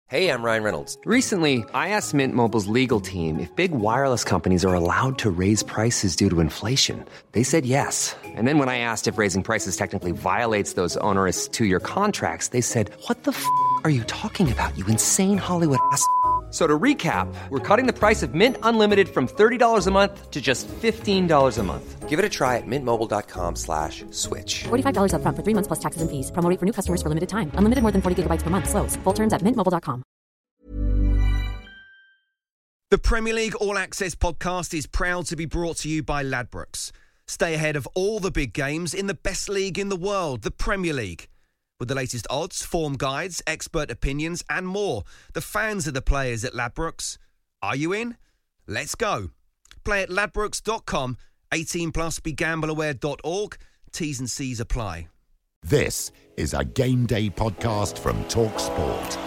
Hey, I'm Ryan Reynolds. Recently, I asked Mint Mobile's legal team if big wireless companies are allowed to raise prices due to inflation. They said yes. And then when I asked if raising prices technically violates those onerous two-year contracts, they said, "What the f*** are you talking about, you insane Hollywood ass?" So to recap, we're cutting the price of Mint Unlimited from $30 a month to just $15 a month. Give it a try at mintmobile.com/switch. $45 up front for 3 months plus taxes and fees. Promo rate for new customers for limited time. Unlimited more than 40 gigabytes per month. Slows full terms at mintmobile.com. The Premier League All Access podcast is proud to be brought to you by Ladbrokes. Stay ahead of all the big games in the best league in the world, the Premier League. With the latest odds, form guides, expert opinions and more. The fans are the players at Ladbrokes. Are you in? Let's go. Play at ladbrokes.com. 18 plus, begambleaware.org. T's and C's apply. This is a Game Day podcast from TalkSport.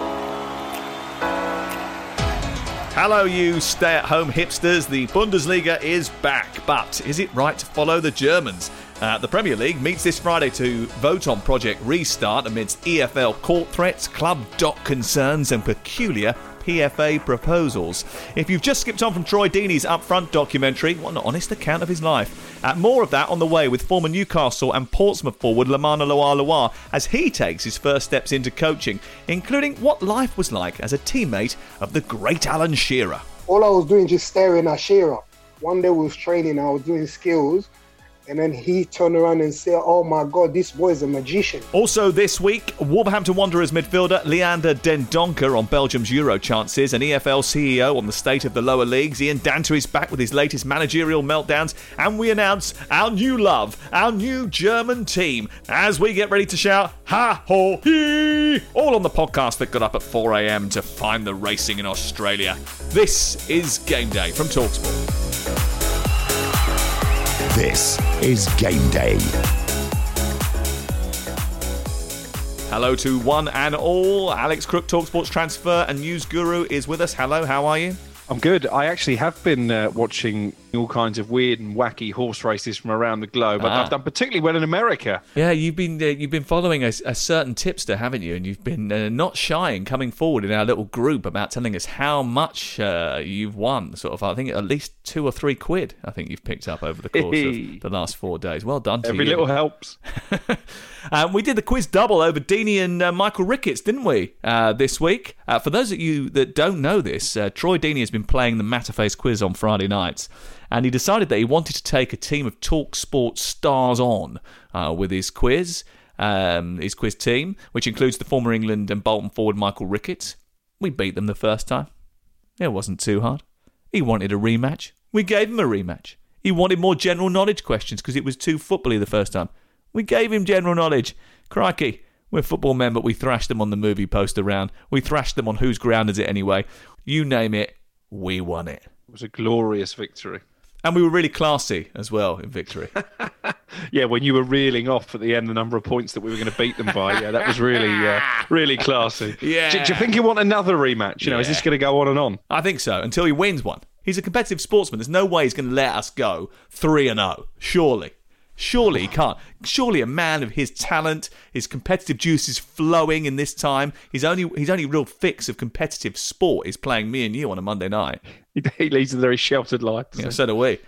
Hello, you stay-at-home hipsters. The Bundesliga is back, but is it right to follow the Germans? The Premier League meets this Friday to vote on Project Restart amidst EFL court threats, club dock concerns and peculiar PFA proposals. If you've just skipped on from Troy Deeney's Upfront documentary, what an honest account of his life. More of that on the way with former Newcastle and Portsmouth forward Lamana Loa as he takes his first steps into coaching, including what life was like as a teammate of the great Alan Shearer. All I was doing just staring at Shearer. One day we was training, I was doing skills, and then he turned around and said, "Oh my God, this boy is a magician." Also this week, Wolverhampton Wanderers midfielder Leander Dendoncker on Belgium's Euro chances, and EFL CEO on the state of the lower leagues. Ian Danter is back with his latest managerial meltdowns, and we announce our new love, our new German team, as we get ready to shout ha ho hee, all on the podcast that got up at 4 a.m. to find the racing in Australia. This is Game Day from TalkSport. This is Game Day. Hello to one and all. Alex Crook, TalkSport's transfer and news guru, is with us. Hello, how are you? I'm good. I actually have been watching all kinds of weird and wacky horse races from around the globe. I've done particularly well in America. Yeah, you've been following a certain tipster, haven't you? And you've been not shy in coming forward in our little group about telling us how much you've won. Sort of, I think at least £2 or £3 quid. I think you've picked up over the course of the last 4 days. Well done to you. Every little helps. We did the quiz double over Deeney and Michael Ricketts, didn't we, this week? For those of you that don't know this, Troy Deeney has been playing the Matterface quiz on Friday nights, and he decided that he wanted to take a team of TalkSport stars on with his quiz team, which includes the former England and Bolton forward Michael Ricketts. We beat them the first time. It wasn't too hard. He wanted a rematch. We gave him a rematch. He wanted more general knowledge questions because it was too footbally the first time. We gave him general knowledge. Crikey, we're football men, but we thrashed them on the movie poster round. We thrashed them on Whose Ground Is It Anyway? You name it, we won it. It was a glorious victory. And we were really classy as well in victory. Yeah, when you were reeling off at the end the number of points that we were going to beat them by, yeah, that was really classy. Yeah. Do you think you want another rematch? You know, is this going to go on and on? I think so, until he wins one. He's a competitive sportsman. There's no way he's going to let us go 3-0, surely. Surely he can't. Surely a man of his talent, his competitive juices flowing in this time. His only real fix of competitive sport is playing me and you on a Monday night. He leads a very sheltered life. Yeah, so do we.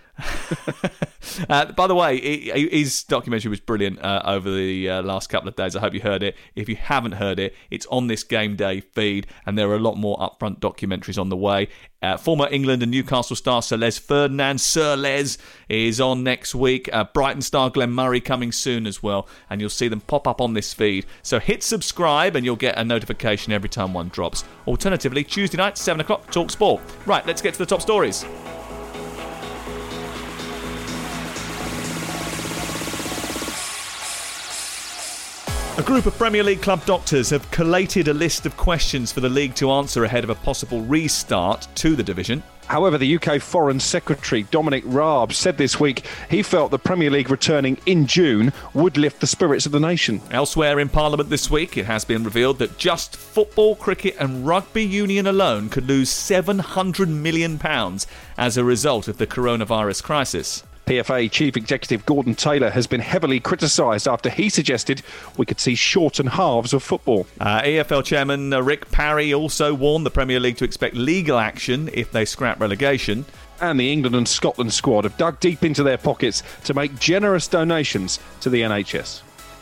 By the way, his documentary was brilliant over the last couple of days. I hope you heard it. If you haven't heard it, it's on this Game Day feed, and there are a lot more upfront documentaries on the way. Former England and Newcastle star Sir Les Ferdinand, Sir Les, is on next week. Brighton star Glenn Murray coming soon as well, and you'll see them pop up on this feed. So hit subscribe and you'll get a notification every time one drops. Alternatively, Tuesday night, 7 o'clock, Talk Sport. Right, let's get to the top stories. A group of Premier League club doctors have collated a list of questions for the league to answer ahead of a possible restart to the division. However, the UK Foreign Secretary Dominic Raab said this week he felt the Premier League returning in June would lift the spirits of the nation. Elsewhere in Parliament this week, it has been revealed that just football, cricket and rugby union alone could lose £700 million as a result of the coronavirus crisis. PFA Chief Executive Gordon Taylor has been heavily criticised after he suggested we could see shortened halves of football. EFL Chairman Rick Parry also warned the Premier League to expect legal action if they scrap relegation. And the England and Scotland squad have dug deep into their pockets to make generous donations to the NHS.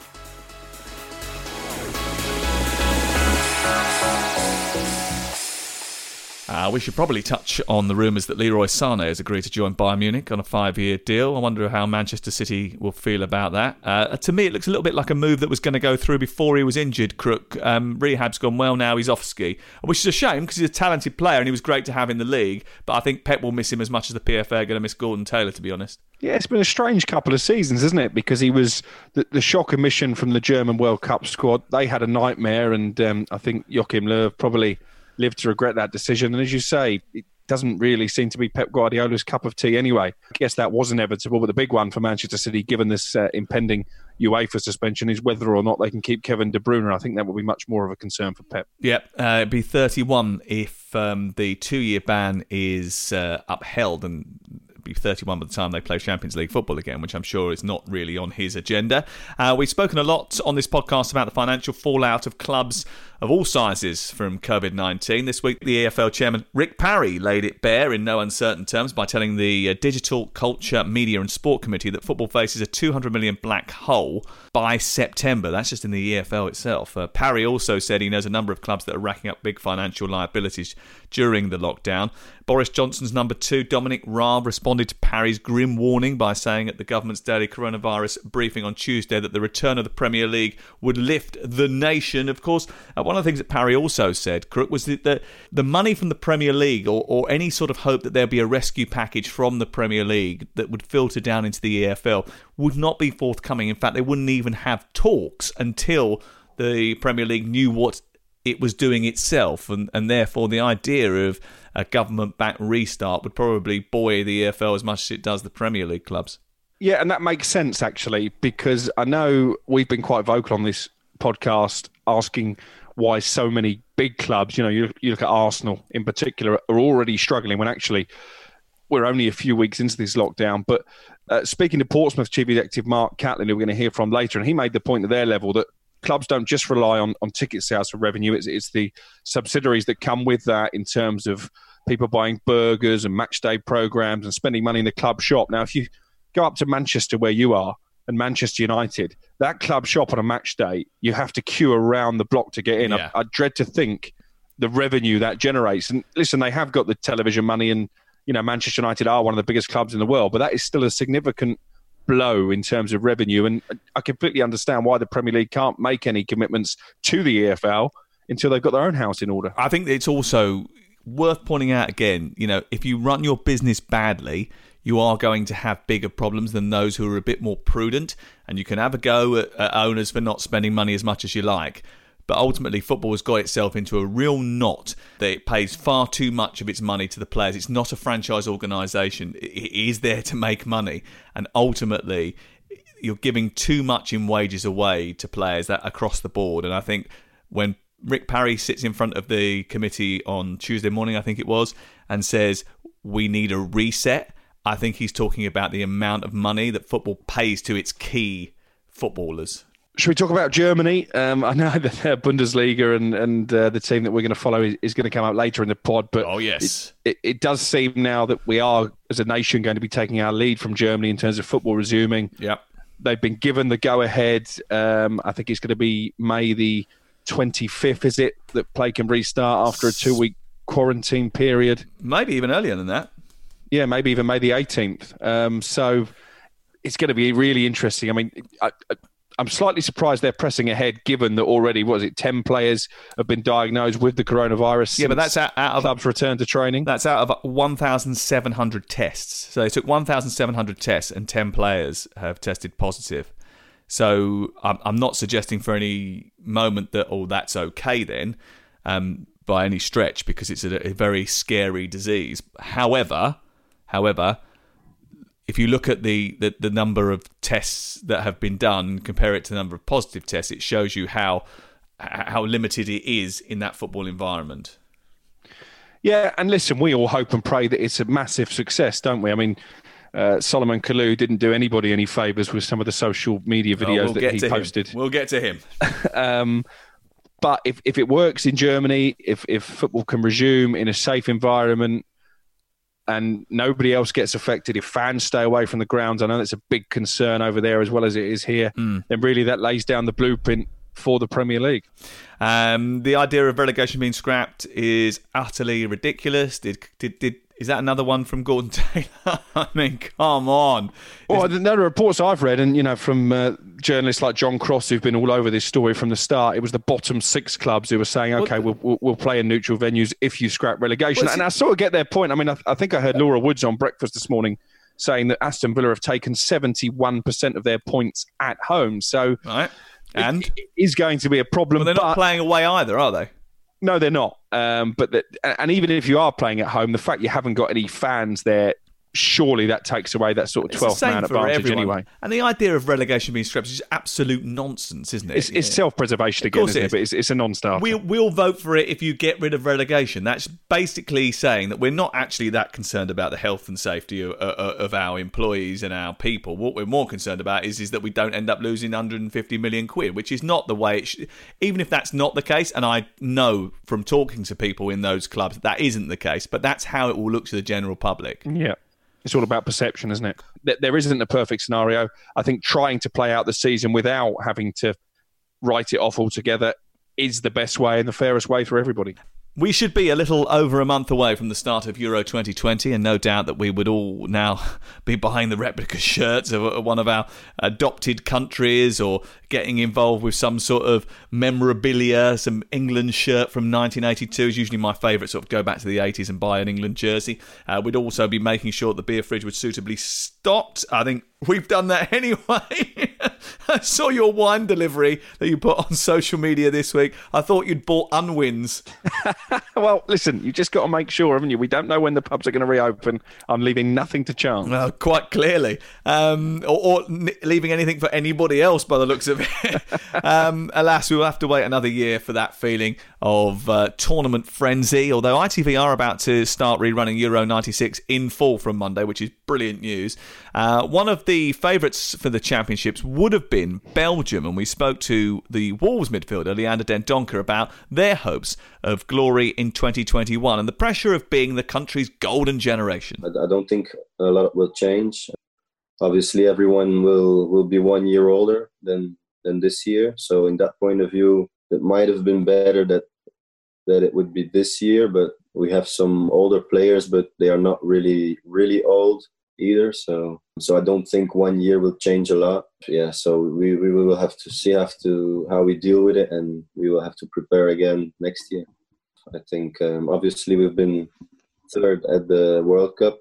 We should probably touch on the rumours that Leroy Sané has agreed to join Bayern Munich on a 5-year deal. I wonder how Manchester City will feel about that. To me, it looks a little bit like a move that was going to go through before he was injured, Crook. Rehab's gone well now, he's off ski, which is a shame because he's a talented player and he was great to have in the league. But I think Pep will miss him as much as the PFA are going to miss Gordon Taylor, to be honest. Yeah, it's been a strange couple of seasons, isn't it? Because he was the shock emission from the German World Cup squad. They had a nightmare, and I think Joachim Löw probably lived to regret that decision. And as you say, it doesn't really seem to be Pep Guardiola's cup of tea anyway. I guess that was inevitable, but the big one for Manchester City, given this impending UEFA suspension, is whether or not they can keep Kevin De Bruyne. I think that will be much more of a concern for Pep. Yep, it'd be 31 if the 2-year ban is upheld, and be 31 by the time they play Champions League football again, which I'm sure is not really on his agenda. We've spoken a lot on this podcast about the financial fallout of clubs of all sizes from COVID-19. This week, the EFL chairman, Rick Parry, laid it bare in no uncertain terms by telling the Digital, Culture, Media and Sport Committee that football faces a 200 million black hole by September. That's just in the EFL itself. Parry also said he knows a number of clubs that are racking up big financial liabilities during the lockdown. Boris Johnson's number 2, Dominic Raab, responded to Parry's grim warning by saying at the government's daily coronavirus briefing on Tuesday that the return of the Premier League would lift the nation. Of course, one of the things that Parry also said, Crook, was that the money from the Premier League or any sort of hope that there'd be a rescue package from the Premier League that would filter down into the EFL would not be forthcoming. In fact, they wouldn't even have talks until the Premier League knew what it was doing itself, and therefore the idea of a government-backed restart would probably buoy the EFL as much as it does the Premier League clubs. Yeah, and that makes sense, actually, because I know we've been quite vocal on this podcast asking why so many big clubs, you look at Arsenal in particular, are already struggling when actually we're only a few weeks into this lockdown. But speaking to Portsmouth Chief Executive Mark Catlin, who we're going to hear from later, and he made the point at their level that clubs don't just rely on ticket sales for revenue. It's the subsidiaries that come with that in terms of people buying burgers and match day programs and spending money in the club shop. Now, if you go up to Manchester where you are and Manchester United, that club shop on a match day, you have to queue around the block to get in. Yeah. I dread to think the revenue that generates. And listen, they have got the television money and, Manchester United are one of the biggest clubs in the world, but that is still a significant blow in terms of revenue, and I completely understand why the Premier League can't make any commitments to the EFL until they've got their own house in order. I think it's also worth pointing out again, if you run your business badly, you are going to have bigger problems than those who are a bit more prudent, and you can have a go at owners for not spending money as much as you like. But ultimately, football has got itself into a real knot that it pays far too much of its money to the players. It's not a franchise organisation. It is there to make money. And ultimately, you're giving too much in wages away to players across the board. And I think when Rick Parry sits in front of the committee on Tuesday morning, I think it was, and says, we need a reset, I think he's talking about the amount of money that football pays to its key footballers. Should we talk about Germany? I know that Bundesliga and the team that we're going to follow is going to come out later in the pod. But oh, yes. It does seem now that we are, as a nation, going to be taking our lead from Germany in terms of football resuming. Yep. They've been given the go-ahead. I think it's going to be May the 25th, is it, that play can restart after a 2-week quarantine period? Maybe even earlier than that. Yeah, maybe even May the 18th. So it's going to be really interesting. I mean, I'm slightly surprised they're pressing ahead, given that already, 10 players have been diagnosed with the coronavirus. Yeah, but that's out of clubs return to training. That's out of 1,700 tests. So they took 1,700 tests, and 10 players have tested positive. So I'm not suggesting for any moment that that's okay then, by any stretch, because it's a very scary disease. However, if you look at the number of tests that have been done and compare it to the number of positive tests, it shows you how limited it is in that football environment. Yeah, and listen, we all hope and pray that it's a massive success, don't we? I mean, Solomon Kalou didn't do anybody any favours with some of the social media videos that he posted. We'll get to him. But if it works in Germany, if football can resume in a safe environment and nobody else gets affected, if fans stay away from the grounds, I know that's a big concern over there as well as it is here, then really that lays down the blueprint for the Premier League. The idea of relegation being scrapped is utterly ridiculous. Is that another one from Gordon Taylor? I mean, come on. Well, the reports I've read, and from journalists like John Cross, who've been all over this story from the start, it was the bottom 6 clubs who were saying, "Okay, we'll play in neutral venues if you scrap relegation." And I sort of get their point. I mean, I think I heard Laura Woods on Breakfast this morning saying that Aston Villa have taken 71% of their points at home. So, right. And it is going to be a problem. Well, they're not playing away either, are they? No, they're not. And even if you are playing at home, the fact you haven't got any fans there, surely that takes away that sort of 12th man advantage anyway. And the idea of relegation being scrapped is absolute nonsense, isn't it? It's self-preservation again, isn't it? But it's a non-starter. We'll vote for it if you get rid of relegation. That's basically saying that we're not actually that concerned about the health and safety of our employees and our people. What we're more concerned about is that we don't end up losing 150 million quid, which is not the way it should. Even if that's not the case, and I know from talking to people in those clubs that isn't the case, but that's how it will look to the general public. Yeah. It's all about perception, isn't it? There isn't a perfect scenario. I think trying to play out the season without having to write it off altogether is the best way and the fairest way for everybody. We should be a little over a month away from the start of Euro 2020, and no doubt that we would all now be buying the replica shirts of one of our adopted countries, or getting involved with some sort of memorabilia. Some England shirt from 1982 is usually my favourite, sort of go back to the 80s and buy an England jersey. We'd also be making sure the beer fridge was suitably stocked. I think we've done that anyway. I saw your wine delivery that you put on social media this week. I thought you'd bought Unwins. Well, listen, you just got to make sure, haven't you? We don't know when the pubs are going to reopen. I'm leaving nothing to chance. Well, quite clearly. Or leaving anything for anybody else by the looks of it. Alas, we'll have to wait another year for that feeling of tournament frenzy, although ITV are about to start rerunning Euro 96 in full from Monday, which is brilliant news. One of the favourites for the championships would have been Belgium, and we spoke to the Wolves midfielder Leander Dendoncker about their hopes of glory in 2021 and the pressure of being the country's golden generation. I don't think a lot will change. Obviously, everyone will be 1 year older than this year. So in that point of view, it might have been better that it would be this year, but we have some older players, but they are not really old either. So I don't think 1 year will change a lot. Yeah, so we will have to see how we deal with it, and we will have to prepare again next year. I think obviously we've been third at the World Cup.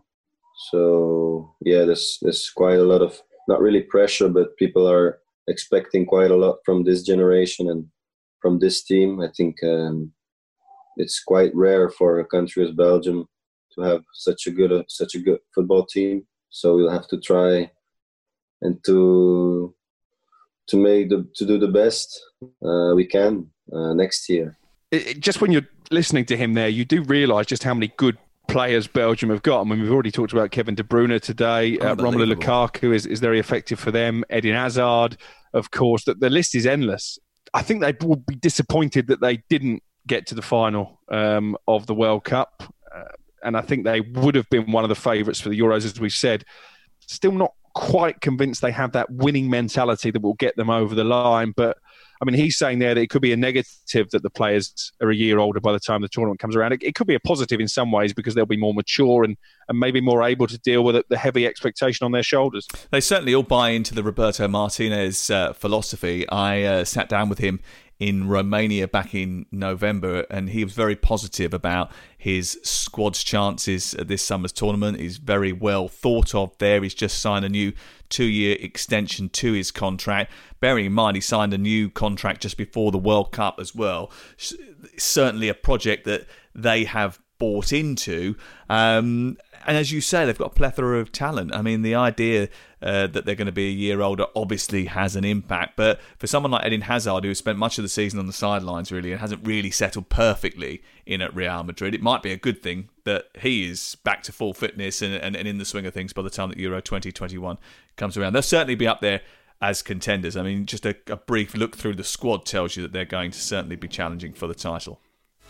So yeah, there's quite a lot of, not really pressure, but people are expecting quite a lot from this generation and from this team. I think it's quite rare for a country as Belgium to have such a good football team. So we'll have to try and to do the best we can next year. Just when you're listening to him there, you do realise just how many good players Belgium have got. I mean, we've already talked about Kevin De Bruyne today. Romelu Lukaku is very effective for them. Eden Hazard, of course. The list is endless. I think they will be disappointed that they didn't get to the final of the World Cup. And I think they would have been one of the favourites for the Euros, as we've said. Still not quite convinced they have that winning mentality that will get them over the line. But, I mean, he's saying there that it could be a negative that the players are a year older by the time the tournament comes around. It could be a positive in some ways because they'll be more mature and maybe more able to deal with the heavy expectation on their shoulders. They certainly all buy into the Roberto Martinez philosophy. I sat down with him in Romania back in November, and he was very positive about his squad's chances at this summer's tournament. He's very well thought of there. He's just signed a new 2-year extension to his contract. Bearing in mind, he signed a new contract just before the World Cup as well. Certainly a project that they have bought into. And as you say, they've got a plethora of talent. I mean, the idea that they're going to be a year older obviously has an impact. But for someone like Eden Hazard, who has spent much of the season on the sidelines really and hasn't really settled perfectly in at Real Madrid, it might be a good thing that he is back to full fitness and in the swing of things by the time that Euro 2021 comes around. They'll certainly be up there as contenders. I mean, just a brief look through the squad tells you that they're going to certainly be challenging for the title.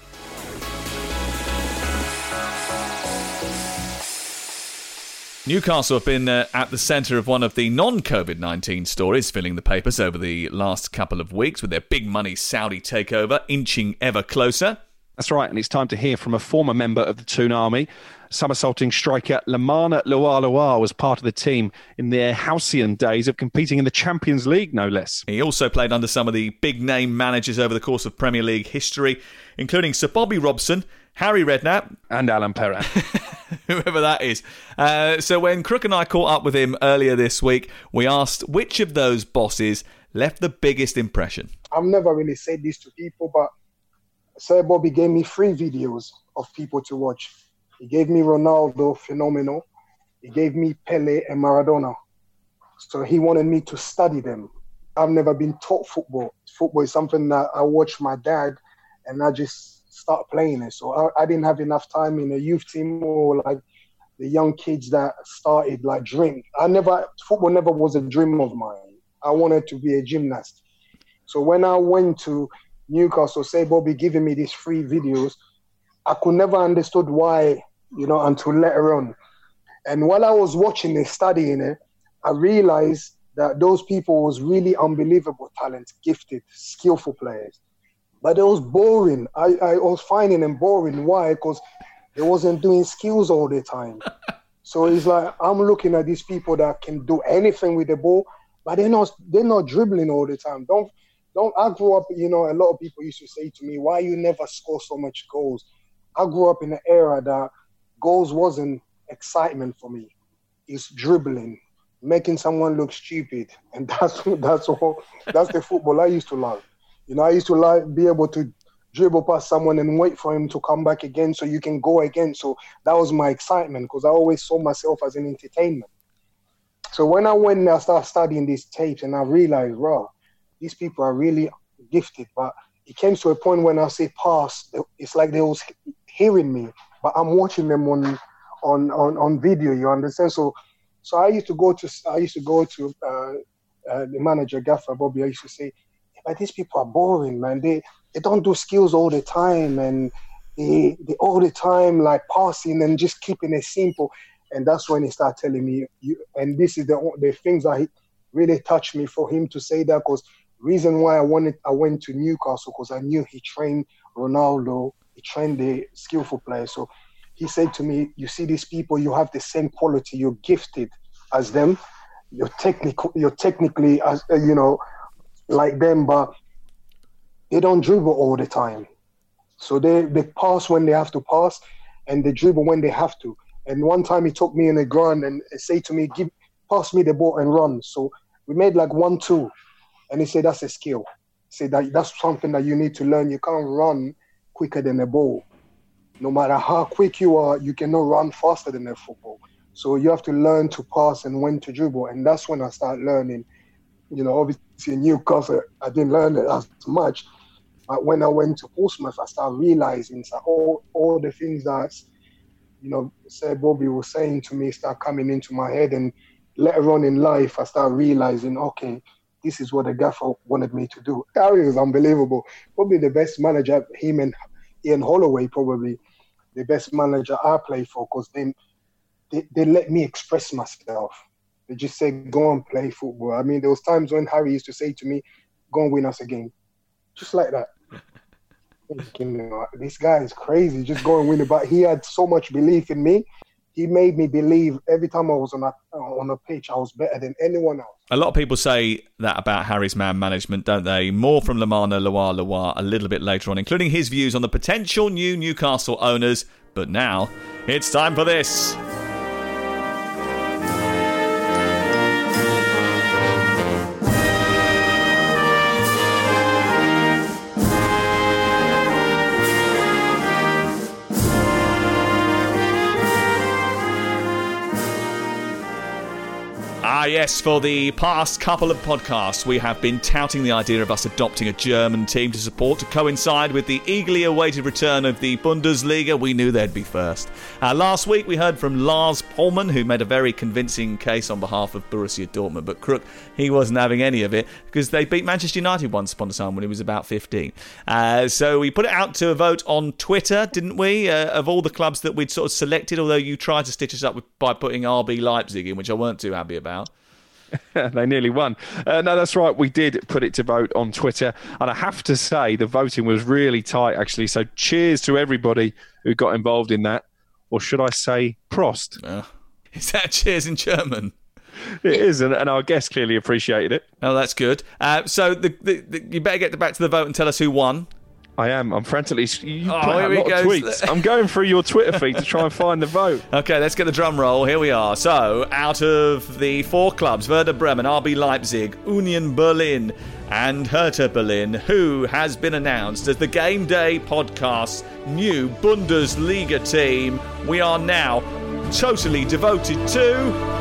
Newcastle have been at the centre of one of the non-COVID-19 stories filling the papers over the last couple of weeks, with their big money Saudi takeover inching ever closer. That's right, and it's time to hear from a former member of the Toon Army. Somersaulting striker Lamana Luar was part of the team in their halcyon days of competing in the Champions League, no less. He also played under some of the big-name managers over the course of Premier League history, including Sir Bobby Robson, Harry Redknapp and Alan Perrin. Whoever that is. So when Crook and I caught up with him earlier this week, we asked which of those bosses left the biggest impression. I've never really said this to people, but Sir Bobby gave me 3 videos of people to watch. He gave me Ronaldo, phenomenal. He gave me Pele and Maradona. So he wanted me to study them. I've never been taught football. Football is something that I watched my dad and I just start playing it. So I didn't have enough time in a youth team or like the young kids that started like dream. Football never was a dream of mine. I wanted to be a gymnast. So when I went to Newcastle, Sir Bobby giving me these 3 videos, I could never understood why, until later on. And while I was watching it, studying it, I realized that those people was really unbelievable talent, gifted, skillful players. But it was boring. I was finding them boring. Why? Because they wasn't doing skills all the time. So it's like I'm looking at these people that can do anything with the ball, but they're not dribbling all the time. I grew up, a lot of people used to say to me, why you never score so much goals? I grew up in an era that goals wasn't excitement for me. It's dribbling, making someone look stupid. And that's the football I used to love. I used to be able to dribble past someone and wait for him to come back again so you can go again. So that was my excitement because I always saw myself as an entertainment. So when I went and I started studying these tapes and I realized, these people are really gifted. But it came to a point when I say pass, it's like they was hearing me, but I'm watching them on video. You understand? So I used to go to the manager Gaffer Bobby. I used to say, but these people are boring, man. They don't do skills all the time, and they all the time like passing and just keeping it simple. And that's when he started telling me, and this is the things that really touched me for him to say that, because reason why I went to Newcastle because I knew he trained Ronaldo, he trained the skillful players. So he said to me, you see these people, you have the same quality, you're gifted as them, you're technically as like them, but they don't dribble all the time. So they pass when they have to pass and they dribble when they have to. And one time he took me in the ground and said to me, pass me the ball and run. So we made like 1-2. And he said, that's a skill. He said, that's something that you need to learn. You can't run quicker than a ball. No matter how quick you are, you cannot run faster than a football. So you have to learn to pass and when to dribble. And that's when I started learning. Obviously in Newcastle, I didn't learn it as much. But when I went to Portsmouth, I started realizing all the things that, Sir Bobby was saying to me start coming into my head. And later on in life, I started realizing, okay, this is what the gaffer wanted me to do. Harry was unbelievable. Probably the best manager, him and Ian Holloway, probably the best manager I played for, because they let me express myself. They just said, go and play football. I mean, there was times when Harry used to say to me, go and win us a game. Just like that. This guy is crazy. Just go and win it. But he had so much belief in me. He made me believe every time I was on a pitch, I was better than anyone else. A lot of people say that about Harry's man management, don't they? More from Lamana Luar a little bit later on, including his views on the potential new Newcastle owners. But now, it's time for this. Yes, for the past couple of podcasts, we have been touting the idea of us adopting a German team to support to coincide with the eagerly awaited return of the Bundesliga. We knew they'd be first. Last week, we heard from Lars Pollmann, who made a very convincing case on behalf of Borussia Dortmund, but Crook, he wasn't having any of it because they beat Manchester United once upon a time when he was about 15. So we put it out to a vote on Twitter, didn't we, of all the clubs that we'd sort of selected, although you tried to stitch us up by putting RB Leipzig in, which I weren't too happy about. They nearly won. No, that's right. We did put it to vote on Twitter. And I have to say, the voting was really tight, actually. So cheers to everybody who got involved in that. Or should I say, Prost? Is that cheers in German? It is, and our guest clearly appreciated it. Oh, that's good. So you better get back to the vote and tell us who won. I am. I'm frantically... You put here out a we lot go. of tweets. I'm going through your Twitter feed to try and find the vote. Okay, let's get the drum roll. Here we are. So, out of the 4 clubs, Werder Bremen, RB Leipzig, Union Berlin and Hertha Berlin, who has been announced as the Game Day Podcast's new Bundesliga team, we are now totally devoted to...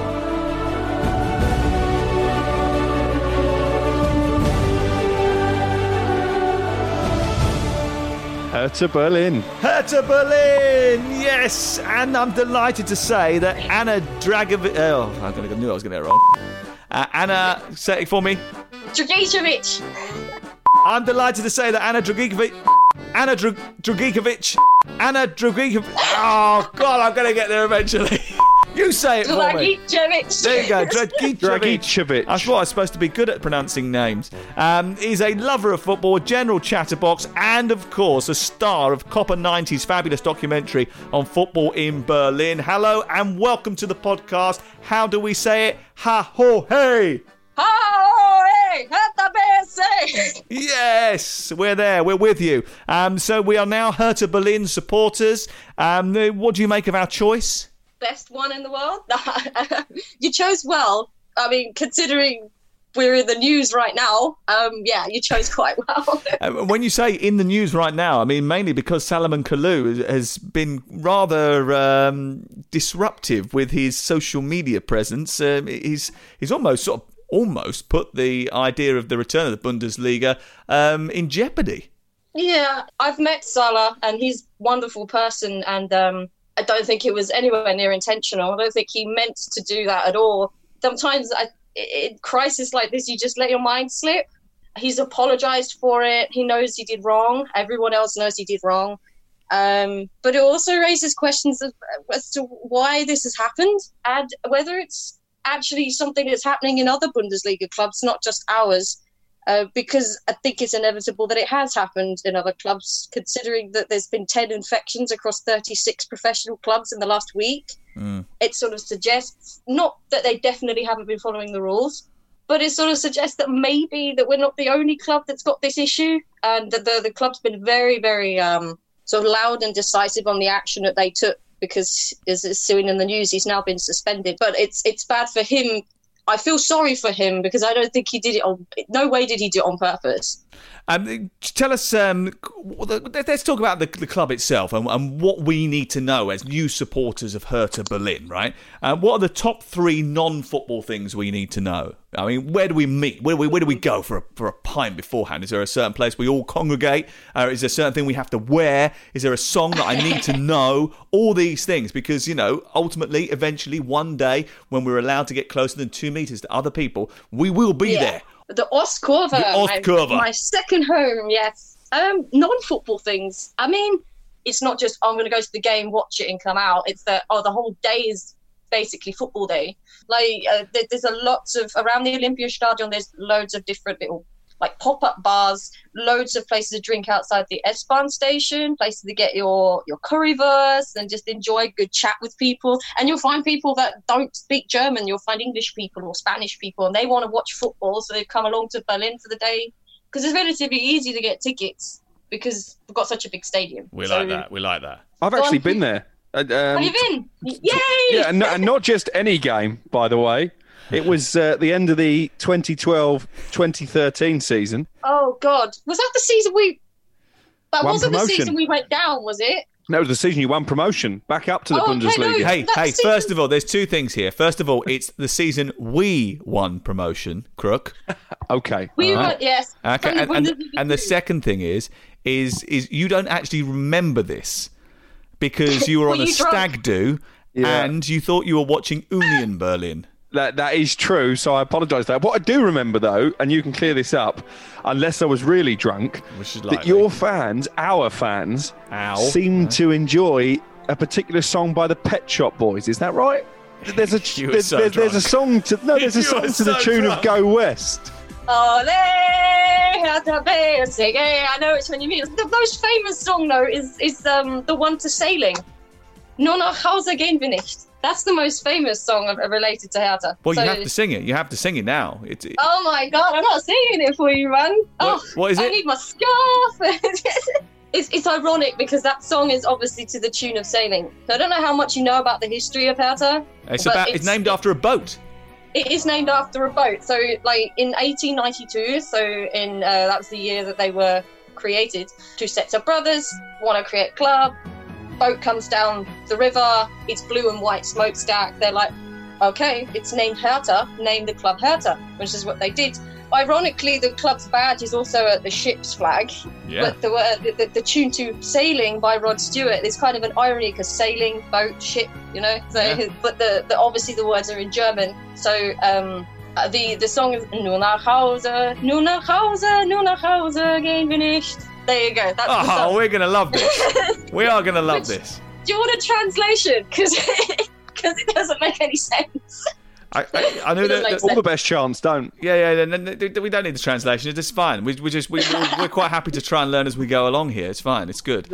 Hertha Berlin. Hertha Berlin, yes! And I'm delighted to say that Anna Dragovic... Oh, I knew I was going to get it wrong. Anna, say it for me. Dragicevic. I'm delighted to say that Anna Dragicevic... Oh, God, I'm going to get there eventually. You say it for me. Dragicevic. There you go, Dragicevic. I thought I was supposed to be good at pronouncing names. He's a lover of football, general chatterbox, and of course a star of Copper 90's fabulous documentary on football in Berlin. Hello and welcome to the podcast. How do we say it? Ha ho hey! Hertha BSC. Yes, we're there. We're with you. So we are now Hertha Berlin supporters. What do you make of our choice? Best one in the world. You chose well. I mean, considering we're in the news right now, you chose quite well. When you say in the news right now, I mean mainly because Salomon Kalou has been rather disruptive with his social media presence. He's almost put the idea of the return of the Bundesliga in jeopardy. Yeah, I've met Salah and he's a wonderful person, and I don't think it was anywhere near intentional. I don't think he meant to do that at all. Sometimes in crisis like this, you just let your mind slip. He's apologised for it. He knows he did wrong. Everyone else knows he did wrong. But it also raises questions as to why this has happened and whether it's actually something that's happening in other Bundesliga clubs, not just ours. Because I think it's inevitable that it has happened in other clubs, considering that there's been 10 infections across 36 professional clubs in the last week. It sort of suggests, not that they definitely haven't been following the rules, but it sort of suggests that maybe that we're not the only club that's got this issue, and that the club's been very, very sort of loud and decisive on the action that they took, because as it's soon in the news, he's now been suspended. But it's bad for him. I feel sorry for him because I don't think he did it no way did he do it on purpose. Tell us, let's talk about the club itself and what we need to know as new supporters of Hertha Berlin, right? What are the top 3 non-football things we need to know? I mean, where do we meet? Where do we go for a pint beforehand? Is there a certain place we all congregate? Is there a certain thing we have to wear? Is there a song that I need to know? All these things, because, ultimately, eventually, one day, when we're allowed to get closer than 2 metres to other people, we will be there. The Ostkurve. My second home, yes. Non-football things. I mean, it's not just, I'm going to go to the game, watch it and come out. It's that, the whole day is basically football day. Like, there's a lots of, around the Olympiastadion, there's loads of different little, like, pop-up bars, loads of places to drink outside the S-Bahn station, places to get your currywurst and just enjoy a good chat with people. And you'll find people that don't speak German. You'll find English people or Spanish people, and they want to watch football, so they've come along to Berlin for the day. Because it's relatively easy to get tickets because we've got such a big stadium. We like that. I've actually been there. Have you been? Yay! Yeah, and not just any game, by the way. It was the end of the 2012-2013 season. Oh, God. Was that the season One wasn't promotion. the season we went down, was it? That was the season you won promotion back up to the Bundesliga. Hey, first of all, there's two things here. First of all, it's the season we won promotion, Crook. Okay. We won, yes. Okay, and the second thing is you don't actually remember this because you were on a stag do and you thought you were watching Union Berlin. That is true, so I apologise for that. What I do remember, though, and you can clear this up, unless I was really drunk, that your fans, our fans, seem to enjoy a particular song by the Pet Shop Boys. Is that right? There's a song to the tune of Go West. Ole, I know it's when you mean. The most famous song, though, is the one to sailing. Nur nach Hause gehen wir nicht. That's the most famous song related to Hertha. Well, you have to sing it. You have to sing it now. Oh my God, I'm not singing it for you, man. What is it? I need my scarf. It's ironic because that song is obviously to the tune of Sailing. So I don't know how much you know about the history of Hertha. It's named after a boat. It is named after a boat. So, like in 1892, that was the year that they were created. Two sets of brothers want to create a club. Boat comes down the river, it's blue and white smokestack. They're like, okay, it's named Hertha, name the club Hertha, which is what they did. Ironically, the club's badge is also the ship's flag, but the tune to Sailing by Rod Stewart is kind of an irony because sailing, boat, ship, you know. So, but obviously the words are in German. So the song is Nur nach Hause, nur nach Hause, nur nach Hause gehen wir nicht. There you go. That's the song. We're going to love this. We are going to love this. Do you want a translation? Because it doesn't make any sense. I know that all the best chance don't. Yeah. We don't need the translation. It's fine. We're quite happy to try and learn as we go along here. It's fine. It's good.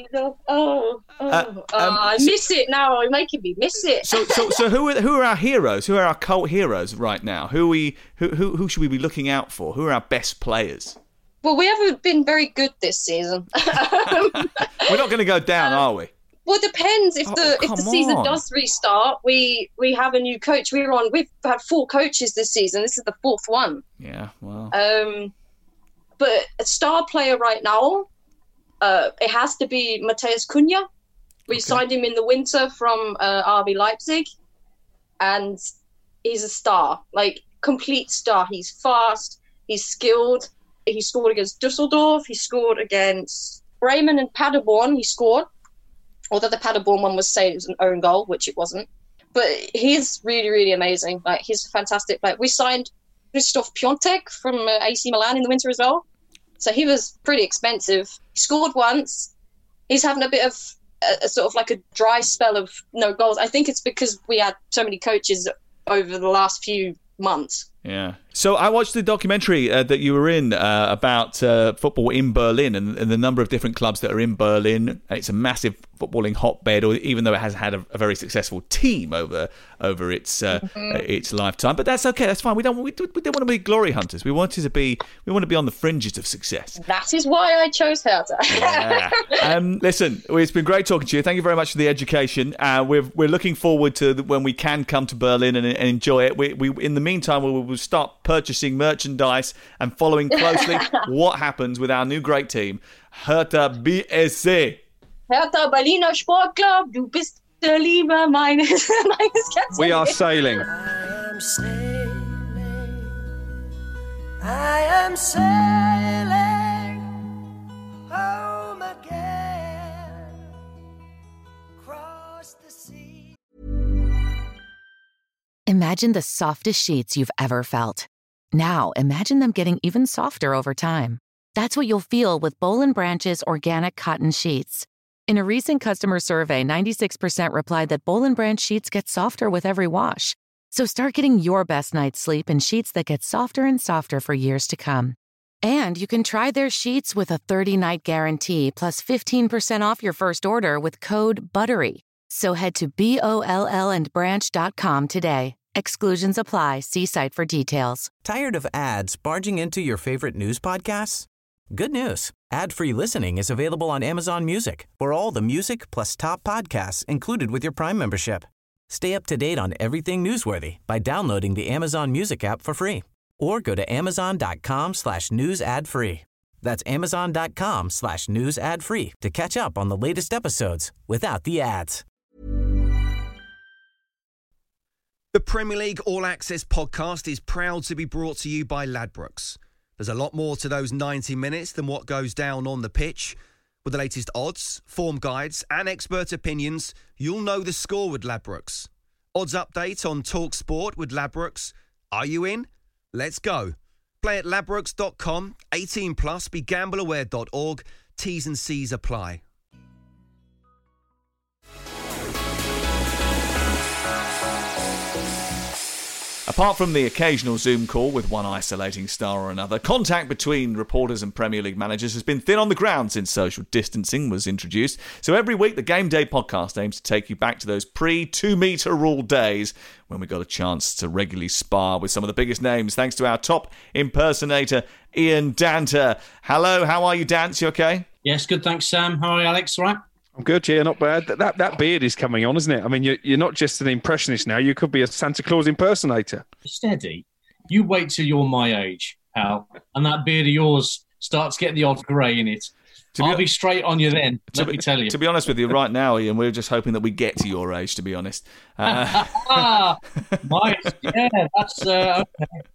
I miss it now. You're making me miss it. So who are our heroes? Who are our cult heroes right now? Who should we be looking out for? Who are our best players? Well, we haven't been very good this season. We're not going to go down, are we? Well, it depends. If the season does restart, we have a new coach. We've had 4 coaches this season. This is the 4th one. Yeah, wow. But a star player right now, it has to be Matheus Cunha. We signed him in the winter from RB Leipzig, and he's a star, like complete star. He's fast. He's skilled. He scored against Dusseldorf. He scored against Bremen and Paderborn. He scored. Although the Paderborn one was saying it was an own goal, which it wasn't. But he's really, really amazing. Like, he's a fantastic player. We signed Christoph Piontek from AC Milan in the winter as well. So he was pretty expensive. He scored once. He's having a bit of a sort of like a dry spell of no goals. I think it's because we had so many coaches over the last few months. Yeah. So I watched the documentary that you were in about football in Berlin and the number of different clubs that are in Berlin. It's a massive footballing hotbed, or even though it has had a very successful team over its lifetime. But that's okay. That's fine. We don't want to be glory hunters. We want to be on the fringes of success. That is why I chose Hertha. Yeah. Listen, it's been great talking to you. Thank you very much for the education. We're looking forward to when we can come to Berlin and enjoy it. We in the meantime we will start purchasing merchandise and following closely what happens with our new great team, Hertha BSC. Hertha Berliner Sportclub, du bist der Lieber meines Herzens. We are sailing. I am sailing home again, across the sea. Imagine the softest sheets you've ever felt. Now, imagine them getting even softer over time. That's what you'll feel with Boll & Branch's organic cotton sheets. In a recent customer survey, 96% replied that Boll & Branch sheets get softer with every wash. So start getting your best night's sleep in sheets that get softer and softer for years to come. And you can try their sheets with a 30-night guarantee plus 15% off your first order with code BUTTERY. So head to BOLLandbranch.com today. Exclusions apply. See site for details. Tired of ads barging into your favorite news podcasts? Good news. Ad-free listening is available on Amazon Music for all the music plus top podcasts included with your Prime membership. Stay up to date on everything newsworthy by downloading the Amazon Music app for free or go to amazon.com/news ad free. That's amazon.com/news ad free to catch up on the latest episodes without the ads. The Premier League All Access podcast is proud to be brought to you by Ladbrokes. There's a lot more to those 90 minutes than what goes down on the pitch. With the latest odds, form guides and expert opinions, you'll know the score with Ladbrokes. Odds update on Talk Sport with Ladbrokes. Are you in? Let's go. Play at ladbrokes.com, 18 plus, begambleaware.org. T's and C's apply. Apart from the occasional Zoom call with one isolating star or another, contact between reporters and Premier League managers has been thin on the ground since social distancing was introduced. So every week, the Game Day podcast aims to take you back to those pre-2-metre rule days when we got a chance to regularly spar with some of the biggest names, thanks to our top impersonator, Ian Danter. Hello, how are you, Dance? You okay? Yes, good, thanks, Sam. How are you, Alex? All right? I'm good, yeah, not bad. That beard is coming on, isn't it? I mean, you're not just an impressionist now. You could be a Santa Claus impersonator. Steady. You wait till you're my age, pal, and that beard of yours starts getting the odd grey in it. I'll be straight on you then, let me tell you. To be honest with you, right now, Ian, we're just hoping that we get to your age, to be honest. Yeah, that's okay.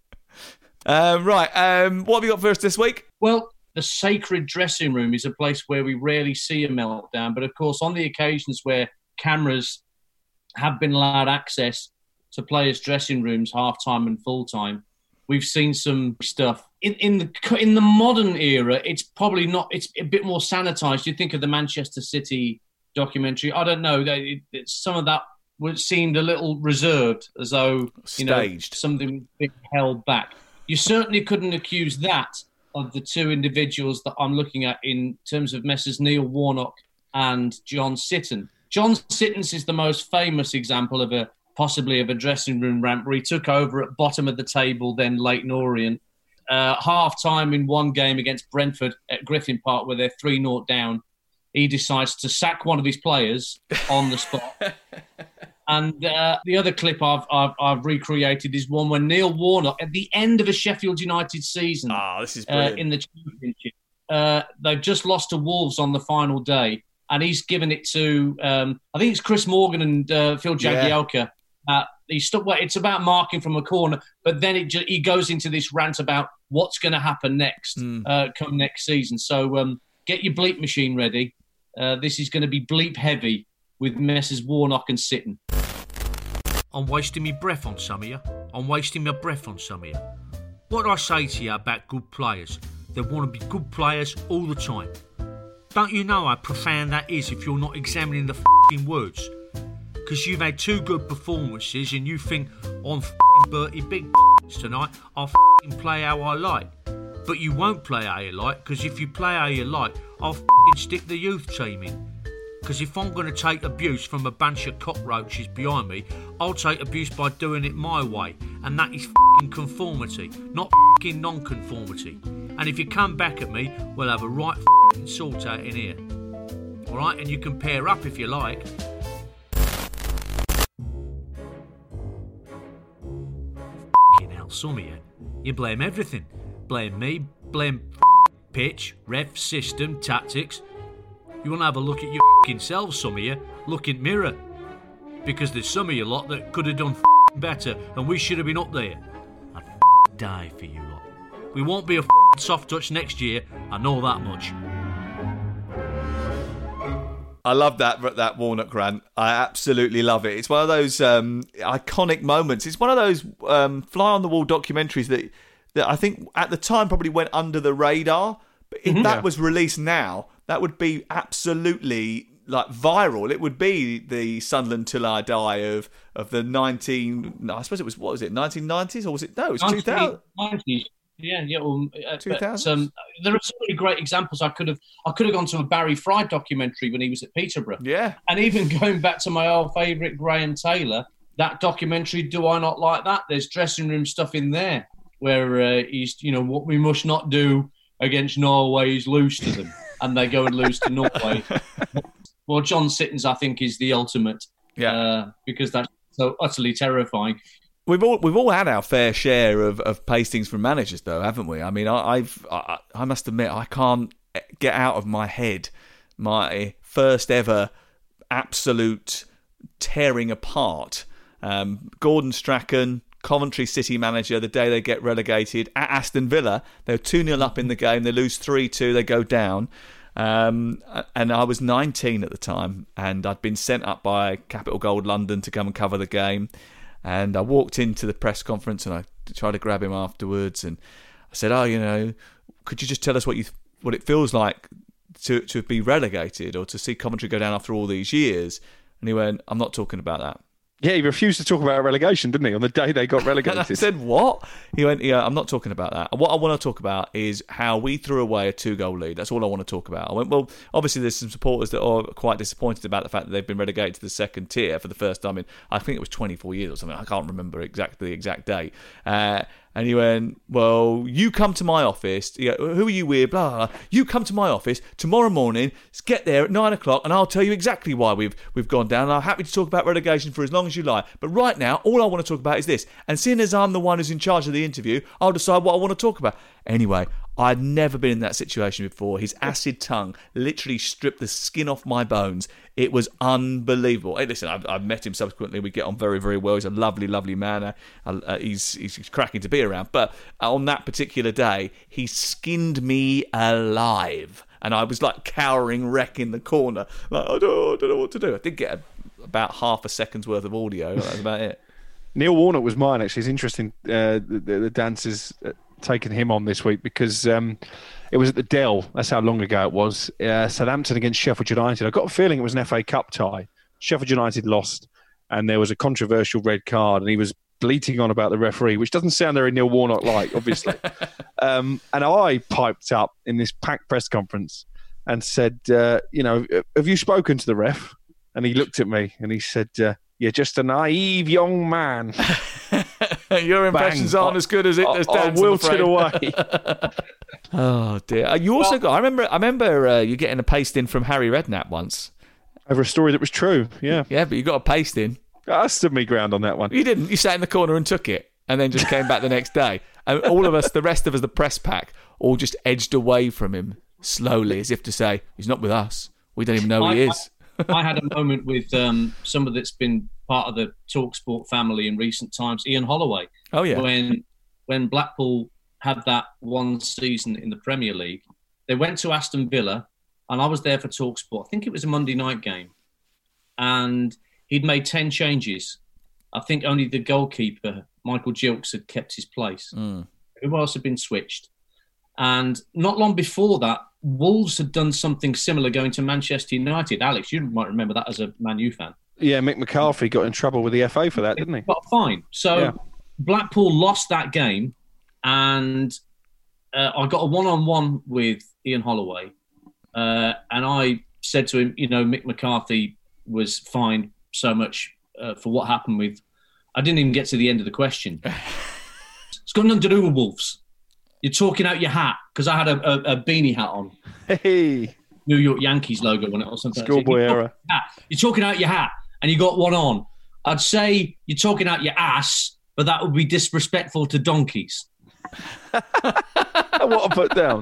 Right, what have you got for us this week? Well, the sacred dressing room is a place where we rarely see a meltdown. But, of course, on the occasions where cameras have been allowed access to players' dressing rooms, half-time and full-time, we've seen some stuff. In the modern era, it's probably not... It's a bit more sanitised. You think of the Manchester City documentary. I don't know. Some of that seemed a little reserved, as though staged. Something being held back. You certainly couldn't accuse that of the two individuals that I'm looking at in terms of Messrs Neil Warnock and John Sitton. John Sitton's is the most famous example of possibly a dressing room rant where he took over at bottom of the table, then Leyton Orient. Half-time in one game against Brentford at Griffin Park where they're 3-0 down. He decides to sack one of his players on the spot. And the other clip I've recreated is one where Neil Warnock, at the end of a Sheffield United season, this is brilliant. in the Championship, they've just lost to Wolves on the final day, and he's given it to I think it's Chris Morgan and Phil Jagielka. It's about marking from a corner, but then he goes into this rant about what's going to happen next, come next season. So get your bleep machine ready. This is going to be bleep heavy with Messrs Warnock and Sitton. I'm wasting my breath on some of you. I'm wasting my breath on some of you. What do I say to you about good players? They want to be good players all the time. Don't you know how profound that is if you're not examining the f***ing words? Because you've had two good performances and you think, I'm f***ing Bertie Big tonight, I'll f***ing play how I like. But you won't play how you like, because if you play how you like, I'll f***ing stick the youth team in. Because if I'm going to take abuse from a bunch of cockroaches behind me, I'll take abuse by doing it my way. And that is f***ing conformity, not f***ing non-conformity. And if you come back at me, we'll have a right f***ing sort out in here. Alright, and you can pair up if you like. F***ing hell, some of you blame everything. Blame me, blame pitch, ref, system, tactics. You want to have a look at your f***ing selves, some of you. Look in mirror. Because there's some of you lot that could have done f***ing better and we should have been up there. I'd f***ing die for you lot. We won't be a f***ing soft touch next year, I know that much. I love that Warnock rant. I absolutely love it. It's one of those iconic moments. It's one of those fly-on-the-wall documentaries that I think at the time probably went under the radar. But if that was released now, that would be absolutely viral. It would be the Sunderland Till I Die of the 1990s, or was it? No, it was 2000. 1990s. Yeah. Well, 2000. There are so many great examples. I could have gone to a Barry Fry documentary when he was at Peterborough. Yeah. And even going back to my old favourite Graham Taylor, that documentary, Do I Not Like That? There's dressing room stuff in there where he's, what we must not do against Norway is lose to them, and they go and lose to Norway. Well, John Sitton's, I think, is the ultimate, because that's so utterly terrifying. We've all had our fair share of pastings from managers, though, haven't we? I mean, I must admit, I can't get out of my head my first ever absolute tearing apart. Gordon Strachan, Coventry City manager, the day they get relegated at Aston Villa. They're 2-0 up in the game. They lose 3-2. They go down. And I was 19 at the time, and I'd been sent up by Capital Gold London to come and cover the game. And I walked into the press conference and I tried to grab him afterwards, and I said, could you just tell us what it feels like to be relegated or to see Coventry go down after all these years? And he went, I'm not talking about that. Yeah, he refused to talk about relegation, didn't he, on the day they got relegated? And I said, what? He went, yeah, I'm not talking about that. What I want to talk about is how we threw away a 2-goal lead. That's all I want to talk about. I went, well, obviously there's some supporters that are quite disappointed about the fact that they've been relegated to the second tier for the first time in, I think it was 24 years or something. I can't remember the exact date. And he went, well, you come to my office. Who are you with? Blah, blah, blah. You come to my office tomorrow morning. Get there at 9 o'clock, and I'll tell you exactly why we've gone down. And I'm happy to talk about relegation for as long as you like. But right now, all I want to talk about is this. And seeing as I'm the one who's in charge of the interview, I'll decide what I want to talk about. Anyway, I'd never been in that situation before. His acid tongue literally stripped the skin off my bones. It was unbelievable. Hey, listen, I've met him subsequently. We get on very, very well. He's a lovely, lovely man. He's cracking to be around. But on that particular day, he skinned me alive. And I was like cowering wreck in the corner. Like, I don't know what to do. I did get about half a second's worth of audio. That was about it. Neil Warnock was mine, actually. It's interesting, the dancers taking him on this week because it was at the Dell. That's how long ago it was. Southampton against Sheffield United. I got a feeling it was an FA Cup tie. Sheffield United lost, and there was a controversial red card, and he was bleating on about the referee, which doesn't sound very Neil Warnock-like, obviously. And I piped up in this packed press conference and said, have you spoken to the ref? And he looked at me and he said, you're just a naive young man. Your impressions aren't as good as Dan's. I wilted away. Oh dear! You also got. I remember you getting a pasting from Harry Redknapp once over a story that was true. Yeah, yeah, but you got a pasting. I stood me ground on that one. You didn't. You sat in the corner and took it, and then just came back the next day. And all of us, the rest of us, the press pack, all just edged away from him slowly, as if to say, "He's not with us. We don't even know who he is." I had a moment with somebody that's been part of the TalkSport family in recent times, Ian Holloway. Oh, yeah. When Blackpool had that one season in the Premier League, they went to Aston Villa, and I was there for TalkSport. I think it was a Monday night game. And he'd made 10 changes. I think only the goalkeeper, Michael Gilks, had kept his place. Who else had been switched? And not long before that, Wolves had done something similar going to Manchester United. Alex, you might remember that as a Man U fan. Yeah, Mick McCarthy got in trouble with the FA for that, didn't he? Got fine. So yeah. Blackpool lost that game, and I got a one-on-one with Ian Holloway, and I said to him, Mick McCarthy was fined so much for what happened with... I didn't even get to the end of the question. It's got nothing to do with Wolves. You're talking out your hat, because I had a beanie hat on. Hey. New York Yankees logo on it or something. Schoolboy era. You're talking out your hat, and you got one on. I'd say you're talking out your ass, but that would be disrespectful to donkeys. What I put down.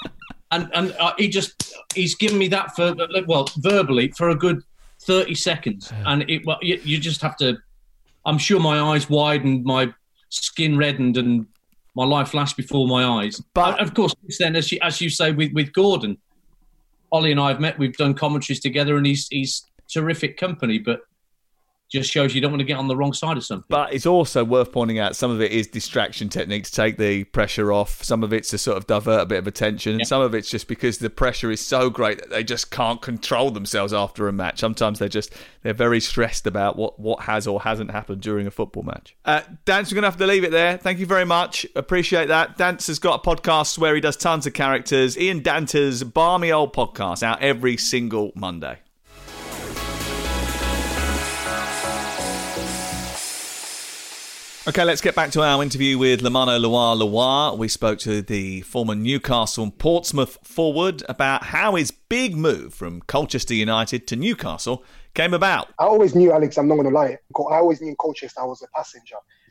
And he's given me that for, verbally, for a good 30 seconds. And you just have to... I'm sure my eyes widened, my skin reddened, and my life flashed before my eyes. But of course, then, as you say, with Gordon, Ollie and I have met. We've done commentaries together, and he's terrific company. But just shows you don't want to get on the wrong side of something. But it's also worth pointing out some of it is distraction technique to take the pressure off. Some of it's to sort of divert a bit of attention. And some of it's just because the pressure is so great that they just can't control themselves after a match. Sometimes they're very stressed about what has or hasn't happened during a football match. Dance, we're going to have to leave it there. Thank you very much. Appreciate that. Dance has got a podcast where he does tons of characters. Ian Danter's Barmy Old Podcast, out every single Monday. Okay, let's get back to our interview with Lamano Lewa. We spoke to the former Newcastle and Portsmouth forward about how his big move from Colchester United to Newcastle came about. I always knew, Alex, I'm not going to lie, I always knew in Colchester I was a passenger.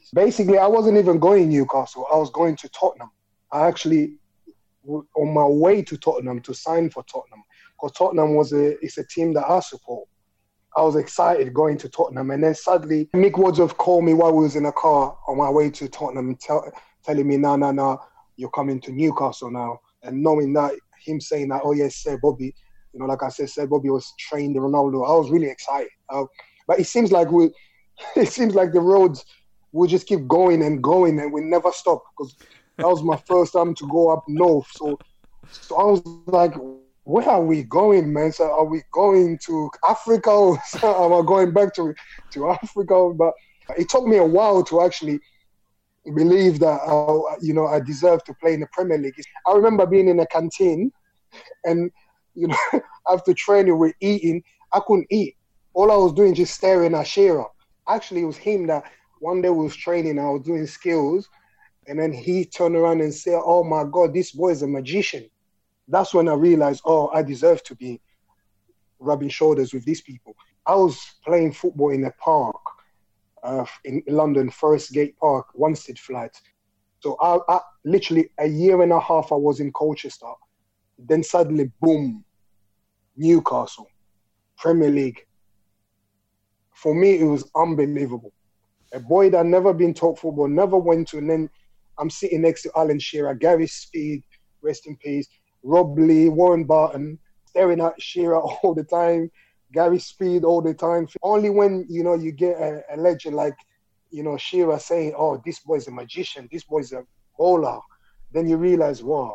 Basically, I wasn't even going Newcastle. I was going to Tottenham. I actually, on my way to Tottenham to sign for Tottenham, because Tottenham it's a team that I support. I was excited going to Tottenham, and then suddenly Mick Wadsworth called me while we was in a car on my way to Tottenham, telling me, no, you're coming to Newcastle now. And knowing that, him saying that, oh yes, Sir Bobby, like I said, Sir Bobby was trained Ronaldo. I was really excited. But it seems like the roads will just keep going and we never stop, because that was my first time to go up north. So I was like, where are we going, man? So are we going to Africa, or am I going back to Africa? But it took me a while to actually believe that I deserve to play in the Premier League. I remember being in a canteen, and after training we're eating. I couldn't eat. All I was doing just staring at Shearer. Actually, it was him that one day we was training. I was doing skills, and then he turned around and said, "Oh my God, this boy is a magician." That's when I realized, I deserve to be rubbing shoulders with these people. I was playing football in a park. In London, Forest Gate Park, Wanstead Flat. So I literally a year and a half I was in Colchester. Then suddenly, boom, Newcastle, Premier League. For me, it was unbelievable. A boy that never been taught football, never went to, and then I'm sitting next to Alan Shearer, Gary Speed, rest in peace, Rob Lee, Warren Barton, staring at Shearer all the time. Gary Speed all the time. Only when, you get a legend like, Shearer saying, oh, this boy's a magician, this boy's a bowler, then you realize, wow,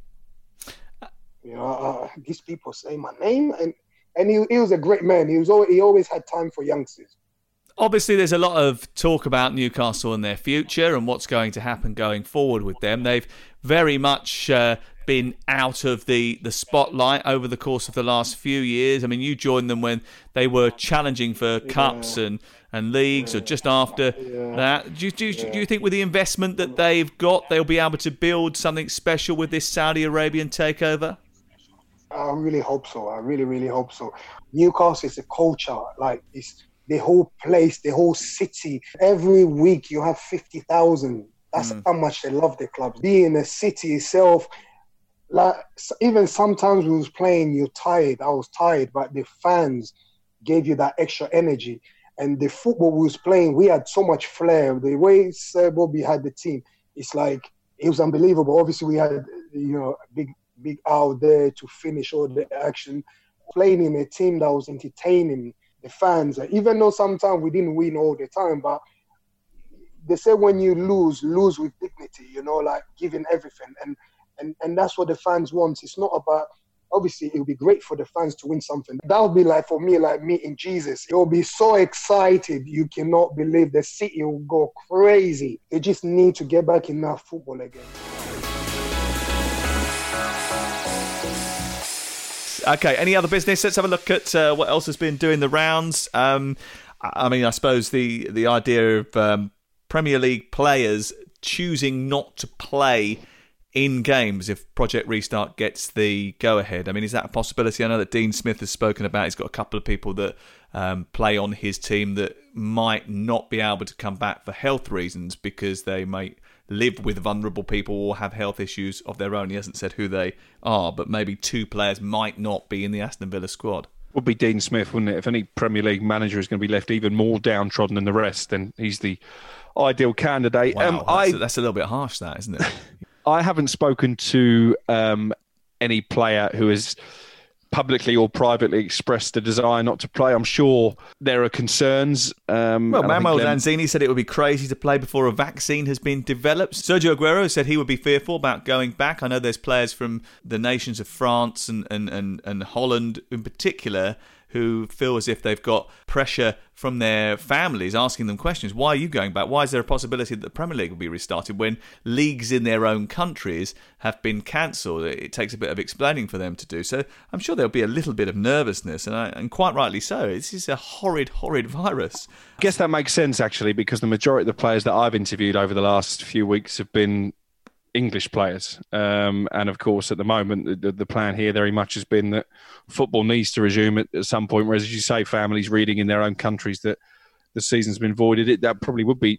these people say my name. And he was a great man. He always had time for youngsters. Obviously, there's a lot of talk about Newcastle and their future and what's going to happen going forward with them. They've very much been out of the spotlight over the course of the last few years. I mean, you joined them when they were challenging for cups and leagues, or just after that. Do you think with the investment that they've got, they'll be able to build something special with this Saudi Arabian takeover? I really hope so. I really, really hope so. Newcastle is a culture. Like, it's the whole place, the whole city. Every week you have 50,000. That's how much they love the club. Being in the city itself, like, even sometimes we was playing, you're tired. I was tired, but the fans gave you that extra energy. And the football we was playing, we had so much flair. The way Sir Bobby had the team, it's like, it was unbelievable. Obviously, we had, a big out there to finish all the action. Playing in a team that was entertaining the fans, even though sometimes we didn't win all the time, but they say when you lose with dignity, like giving everything. And that's what the fans want. It's not about, obviously, it would be great for the fans to win something. That would be like, for me, like meeting Jesus. It will be so excited. You cannot believe the city will go crazy. They just need to get back in that football again. Okay, any other business? Let's have a look at what else has been doing the rounds. I suppose the idea of Premier League players choosing not to play in games if Project Restart gets the go-ahead. I mean, is that a possibility? I know that Dean Smith has spoken about, he's got a couple of people that play on his team that might not be able to come back for health reasons because they might live with vulnerable people or have health issues of their own. He hasn't said who they are, but maybe two players might not be in the Aston Villa squad. Would be Dean Smith, wouldn't it? If any Premier League manager is going to be left even more downtrodden than the rest, then he's the ideal candidate. Wow, that's a little bit harsh, that, isn't it? I haven't spoken to any player who has publicly or privately expressed a desire not to play. I'm sure there are concerns. Manuel Lanzini said it would be crazy to play before a vaccine has been developed. Sergio Aguero said he would be fearful about going back. I know there's players from the nations of France and Holland in particular who feel as if they've got pressure from their families asking them questions. Why are you going back? Why is there a possibility that the Premier League will be restarted when leagues in their own countries have been cancelled? It takes a bit of explaining for them to do. So I'm sure there'll be a little bit of nervousness, and quite rightly so. This is a horrid, horrid virus. I guess that makes sense, actually, because the majority of the players that I've interviewed over the last few weeks have been English players. And of course, at the moment, the plan here very much has been that football needs to resume at some point, whereas, as you say, families reading in their own countries that the season's been voided, that probably would be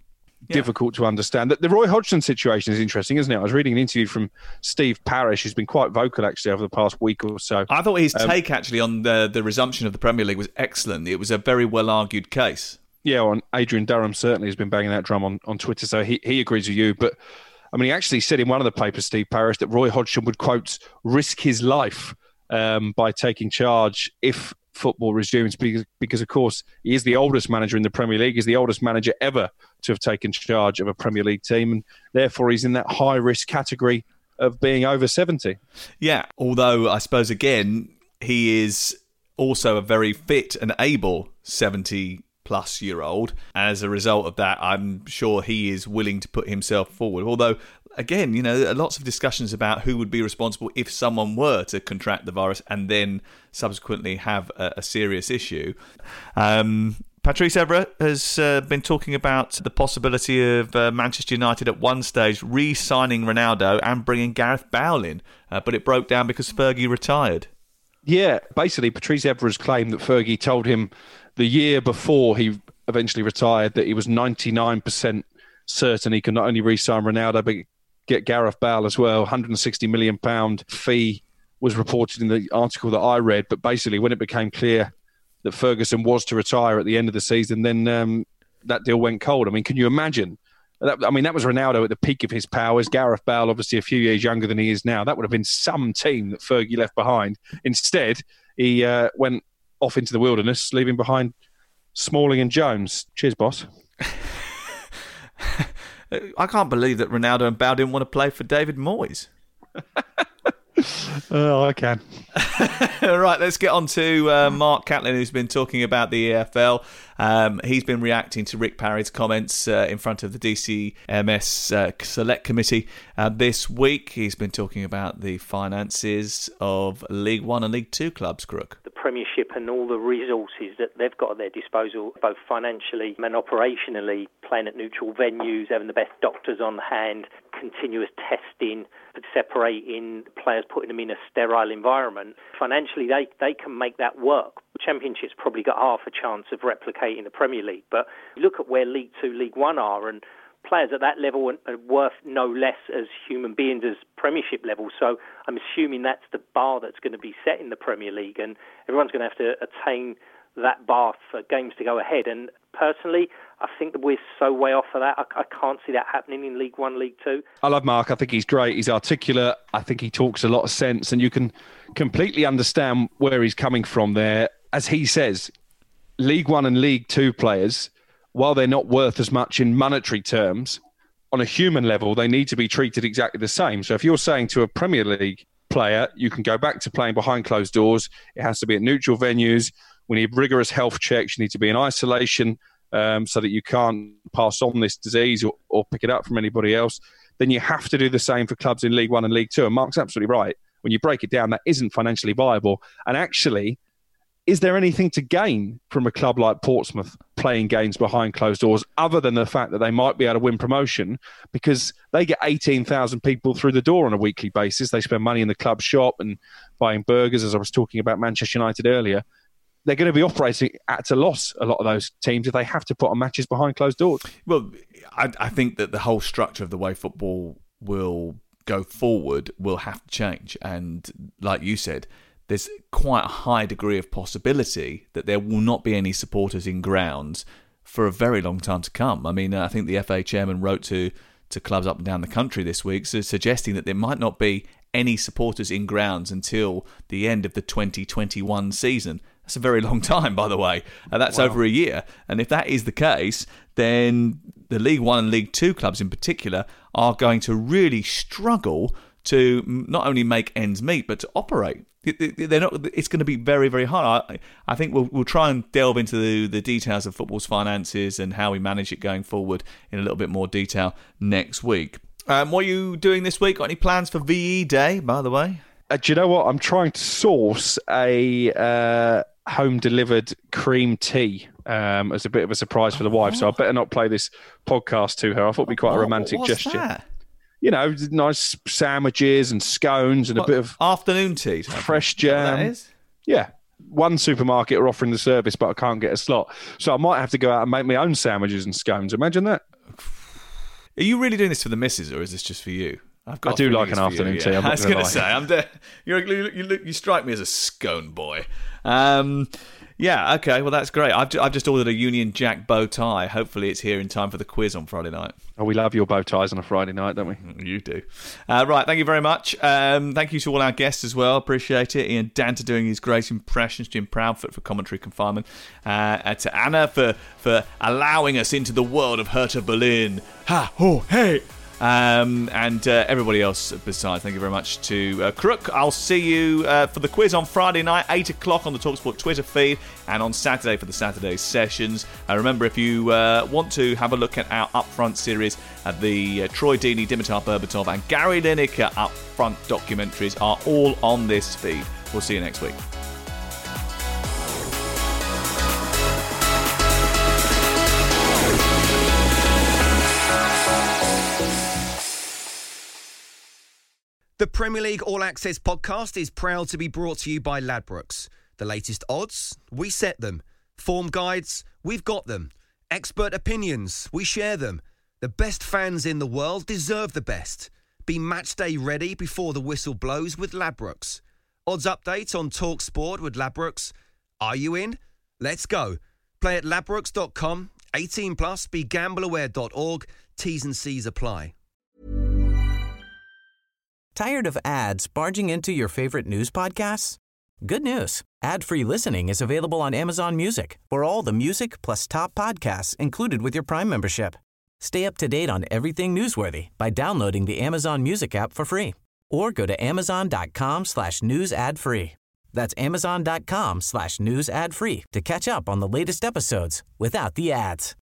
difficult to understand. The Roy Hodgson situation is interesting, isn't it? I was reading an interview from Steve Parish, who's been quite vocal actually over the past week or so. I thought his take actually on the resumption of the Premier League was excellent. It was a very well argued case. Yeah, well, Adrian Durham certainly has been banging that drum on Twitter, so he agrees with you. But I mean, he actually said in one of the papers, Steve Parish, that Roy Hodgson would, quote, risk his life by taking charge if football resumes, because of course he is the oldest manager in the Premier League. He's the oldest manager ever to have taken charge of a Premier League team, and therefore he's in that high risk category of being over 70. Yeah, although I suppose again he is also a very fit and able 70-plus-year-old. As a result of that, I'm sure he is willing to put himself forward. Although, again, lots of discussions about who would be responsible if someone were to contract the virus and then subsequently have a serious issue. Patrice Evra has been talking about the possibility of Manchester United at one stage re-signing Ronaldo and bringing Gareth Bale in, but it broke down because Fergie retired. Yeah, basically Patrice Evra's claimed that Fergie told him the year before he eventually retired that he was 99% certain he could not only re-sign Ronaldo but get Gareth Bale as well. £160 million fee was reported in the article that I read, but basically when it became clear that Ferguson was to retire at the end of the season, then that deal went cold. I mean, can you imagine? That was Ronaldo at the peak of his powers. Gareth Bale, obviously a few years younger than he is now. That would have been some team that Fergie left behind. Instead, he went off into the wilderness, leaving behind Smalling and Jones. Cheers, boss. I can't believe that Ronaldo and Bale didn't want to play for David Moyes. Oh, I can. Right, let's get on to Mark Catlin, who's been talking about the EFL. He's been reacting to Rick Parry's comments in front of the DCMS Select Committee this week. He's been talking about the finances of League One and League Two clubs, Crook. The Premiership and all the resources that they've got at their disposal, both financially and operationally, playing at neutral venues, having the best doctors on hand, continuous testing, separating players, putting them in a sterile environment. Financially, they can make that work. Championship's probably got half a chance of replicating the Premier League, but look at where League Two, League One are, and players at that level are worth no less as human beings as Premiership level. So I'm assuming that's the bar that's going to be set in the Premier League, and everyone's going to have to attain that bar for games to go ahead. And personally, I think that we're so way off of that. I can't see that happening in League One, League Two. I love Mark. I think he's great. He's articulate. I think he talks a lot of sense, and you can completely understand where he's coming from there. As he says, League One and League Two players, while they're not worth as much in monetary terms, on a human level, they need to be treated exactly the same. So if you're saying to a Premier League player, you can go back to playing behind closed doors, it has to be at neutral venues, we need rigorous health checks, you need to be in isolation so that you can't pass on this disease or pick it up from anybody else, then you have to do the same for clubs in League One and League Two. And Mark's absolutely right. When you break it down, that isn't financially viable. And actually, is there anything to gain from a club like Portsmouth playing games behind closed doors other than the fact that they might be able to win promotion because they get 18,000 people through the door on a weekly basis? They spend money in the club shop and buying burgers, as I was talking about Manchester United earlier. They're going to be operating at a loss, a lot of those teams, if they have to put on matches behind closed doors. Well, I think that the whole structure of the way football will go forward will have to change. And like you said, there's quite a high degree of possibility that there will not be any supporters in grounds for a very long time to come. I mean, I think the FA chairman wrote to clubs up and down the country this week, suggesting that there might not be any supporters in grounds until the end of the 2021 season. That's a very long time, by the way. That's over a year. And if that is the case, then the League One and League Two clubs in particular are going to really struggle to not only make ends meet, but to operate. They're not. It's going to be very, very hard. I think we'll try and delve into the details of football's finances and how we manage it going forward in a little bit more detail next week. What are you doing this week? Got any plans for VE Day, by the way? Do you know what? I'm trying to source a home-delivered cream tea as a bit of a surprise for the wife, so I better not play this podcast to her. I thought it'd be quite a romantic gesture. That? You know, nice sandwiches and scones and a bit of afternoon tea, fresh jam. That is? Yeah. One supermarket are offering the service, but I can't get a slot. So I might have to go out and make my own sandwiches and scones. Imagine that. you really doing this for the missus, or is this just for you? I do like an afternoon tea. I was going to say, you strike me as a scone boy. Yeah, okay, well, that's great. I've just ordered a Union Jack bow tie. Hopefully it's here in time for the quiz on Friday night. Oh, we love your bow ties on a Friday night, don't we? You do. Right, thank you very much. Thank you to all our guests as well. Appreciate it. Ian Danter doing his great impressions, Jim Proudfoot for commentary confinement, to Anna for allowing us into the world of Hertha Berlin. Ha, ho, hey! And everybody else besides. Thank you very much to Crook. I'll see you for the quiz on Friday night, 8 o'clock on the TalkSport Twitter feed, and on Saturday for the Saturday sessions. Remember, if you want to have a look at our Upfront series, the Troy Deeney, Dimitar Berbatov and Gary Lineker Upfront documentaries are all on this feed. We'll see you next week. The Premier League All Access podcast is proud to be brought to you by Ladbrokes. The latest odds, we set them. Form guides, we've got them. Expert opinions, we share them. The best fans in the world deserve the best. Be match day ready before the whistle blows with Ladbrokes. Odds update on TalkSport with Ladbrokes. Are you in? Let's go. Play at ladbrokes.com. 18 plus. BeGambleAware.org. T's and C's apply. Tired of ads barging into your favorite news podcasts? Good news. Ad-free listening is available on Amazon Music for all the music plus top podcasts included with your Prime membership. Stay up to date on everything newsworthy by downloading the Amazon Music app for free or go to amazon.com/news ad free. That's amazon.com/news ad free to catch up on the latest episodes without the ads.